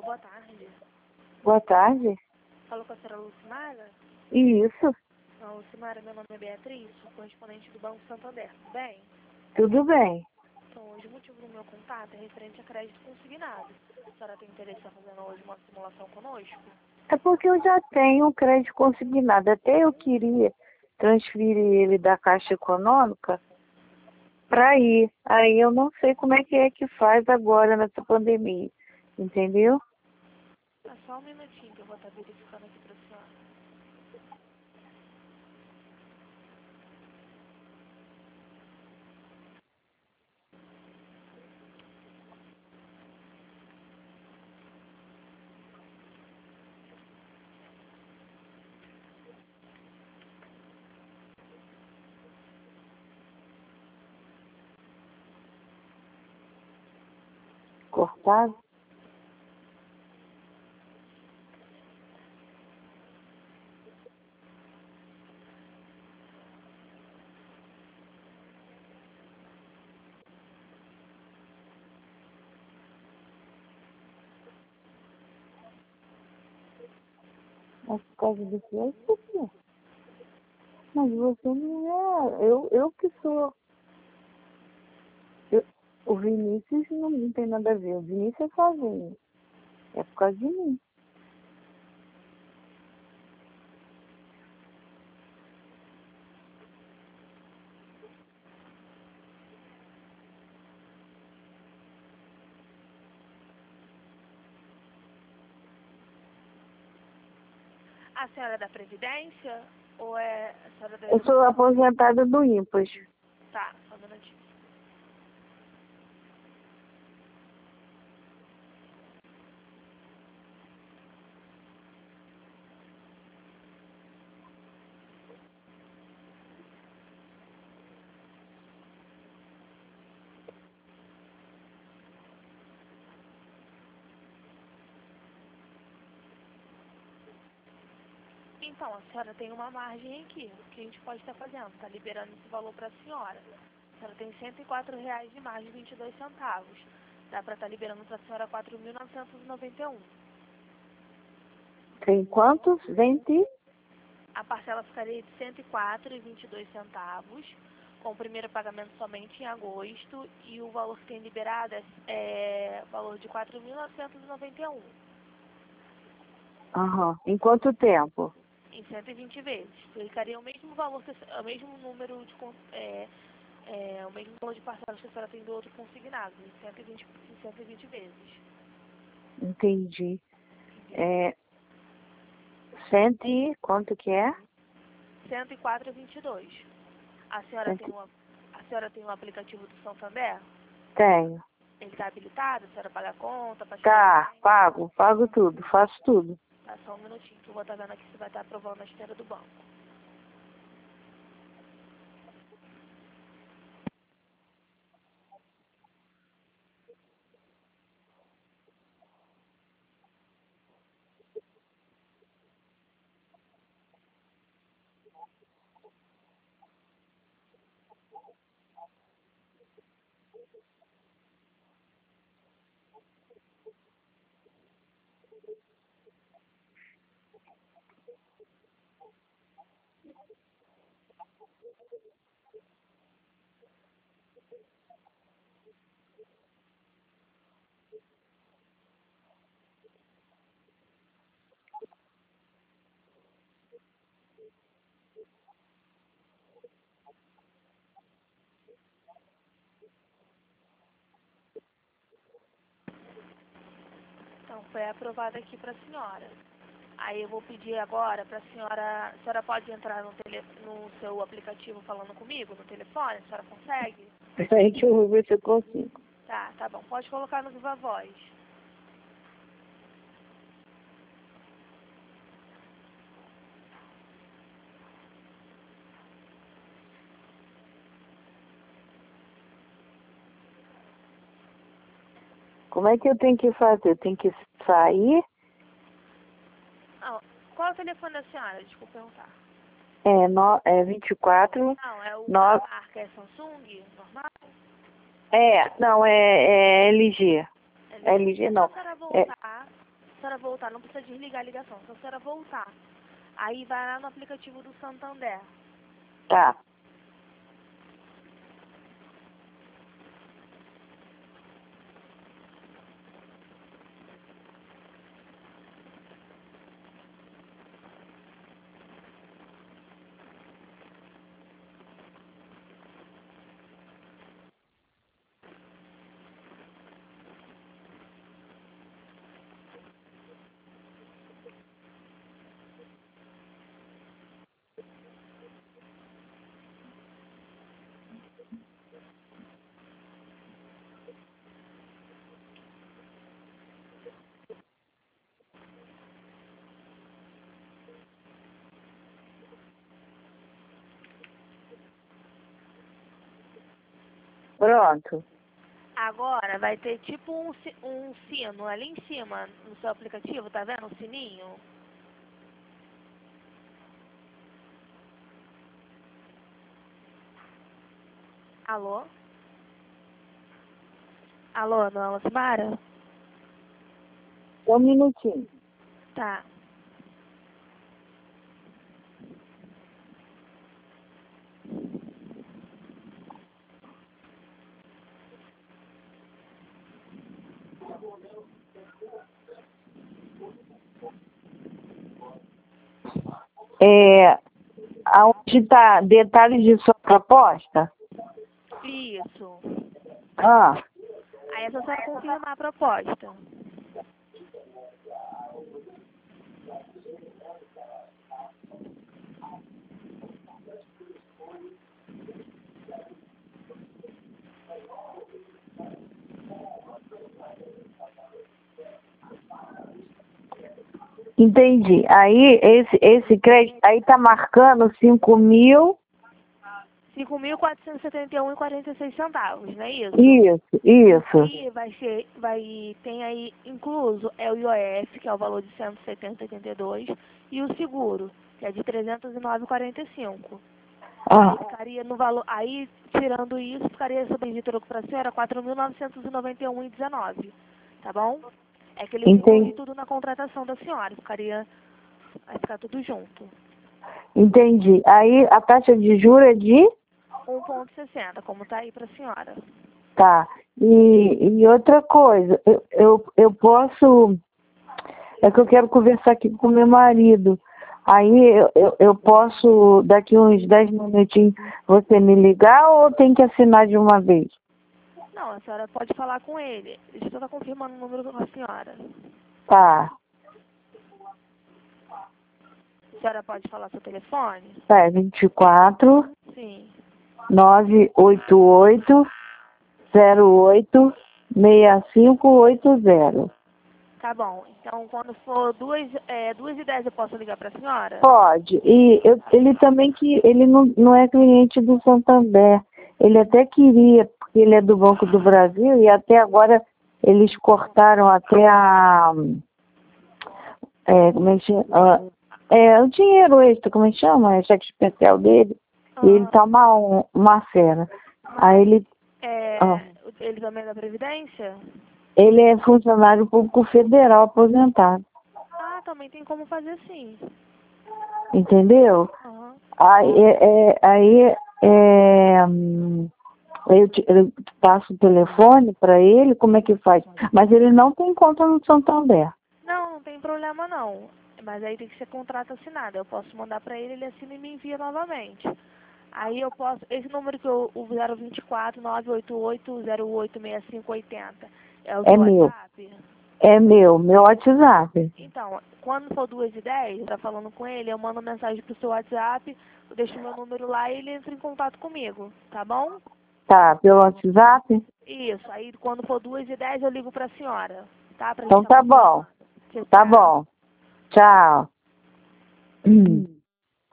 Boa tarde. Boa tarde. Falou com a senhora Lucimara? Isso, Não, Lucimara, meu nome é Beatriz, sou correspondente do Banco Santander, tudo bem? tudo bem. Então, hoje o motivo do meu contato é referente a crédito consignado. A senhora tem interesse em fazer hoje uma simulação conosco? É porque eu já tenho um crédito consignado. Até eu queria transferir ele da Caixa Econômica para ir. Aí eu não sei como é que faz agora nessa pandemia. Entendeu? É só um minutinho que eu vou estar verificando aqui para a senhora. Cortado? Mas por causa do que é isso aqui? Mas você não é. Eu que sou. O Vinícius não tem nada a ver. O Vinícius é sozinho. É por causa de mim. A senhora é da Previdência ou é a senhora da... Eu sou aposentada do IMPAS. Tá, só um minutinho. Então, a senhora tem uma margem aqui, que a gente pode estar fazendo, tá liberando esse valor para a senhora. A senhora tem R$ 104 de margem, 22 centavos. Dá para estar liberando para a senhora 4.991. Tem quantos? 20? A parcela ficaria de R$ 104,22, com o primeiro pagamento somente em agosto, e o valor que tem liberado é valor de 4.991, Aham. Em quanto tempo? em 120 vezes. Ficaria o mesmo valor, o mesmo número de o mesmo valor de parcelas que a senhora tem do outro consignado, em 120 vezes. Entendi. É, cento e quanto que é? 104,22. A senhora tem Cento... a senhora tem um aplicativo do Santander? Tenho. Ele está habilitado? A senhora paga a conta, Tá, pago tudo, faço tudo. Tá, só um minutinho que eu vou estar vendo aqui se vai estar aprovando a esteira do banco. Então, foi aprovado aqui para a senhora. Aí eu vou pedir agora para a senhora pode entrar no seu aplicativo falando comigo, no telefone, a senhora consegue? Peraí que eu vou ver se eu consigo. Tá bom, pode colocar no Viva Voz. Como é que eu tenho que fazer? Eu tenho que sair? Não, qual é o telefone da senhora? Desculpa perguntar. É 24, Não, é a 9... marca é Samsung, normal? Não, é LG. LG. LG É só a não. senhora É, voltar. a senhora voltar, não precisa desligar a ligação, só a senhora voltar. Aí vai lá no aplicativo do Santander. Tá. Pronto. Agora vai ter tipo um sino ali em cima no seu aplicativo, tá vendo? Um sininho. Alô? Alô, dona Lucimara? Só um minutinho. Tá. Aonde tá detalhes de sua proposta? Isso. Ah, Aí é só a senhora confirmar a proposta. entendi. Aí, esse crédito, aí tá marcando 5.000. 5.471,46 centavos, não é isso? Isso. Aí tem aí incluso o IOF, que é o valor de 170,82, e o seguro, que é de 309,45. Aí ficaria no valor, aí tirando isso, ficaria sobre de troco para a senhora 4.991,19, tá bom? É que ele inclui tudo na contratação da senhora, vai ficar tudo junto. Entendi. Aí a taxa de juros é de? 1,60, como tá aí para a senhora. Tá. E outra coisa, eu posso. É que eu quero conversar aqui com meu marido. Aí eu posso, daqui uns 10 minutinhos, você me ligar ou tem que assinar de uma vez? Não, a senhora pode falar com ele. Deixa eu estar confirmando o número com a senhora. Tá. A senhora pode falar seu telefone? Tá, é 24 Sim. 988 08 6580. Tá bom. Então, quando for 2h10, eu posso ligar para a senhora? Pode. Ele também ele não é cliente do Santander. Ele até queria, porque ele é do Banco do Brasil e até agora eles cortaram até como é que chama? O dinheiro extra, como é que chama? É cheque especial dele. E ele tá uma fera. Aí ele... Ele também é da Previdência? Ele é funcionário público federal aposentado. Ah, também tem como fazer sim. Entendeu? Uhum. Eu passo o telefone para ele, como é que faz? Mas ele não tem conta no Santander. Não tem problema não. Mas aí tem que ser contrato assinado. Eu posso mandar para ele, ele assina e me envia novamente. Aí eu posso, esse número que o 024 988 08 6580 é o seu WhatsApp? É meu WhatsApp. Então, quando for 2h10, tá falando com ele, eu mando mensagem pro seu WhatsApp, eu deixo meu número lá e ele entra em contato comigo, tá bom? Tá, pelo WhatsApp? Isso, aí quando for 2h10 eu ligo pra senhora, tá? Então tá bom. Tá bom. Tchau.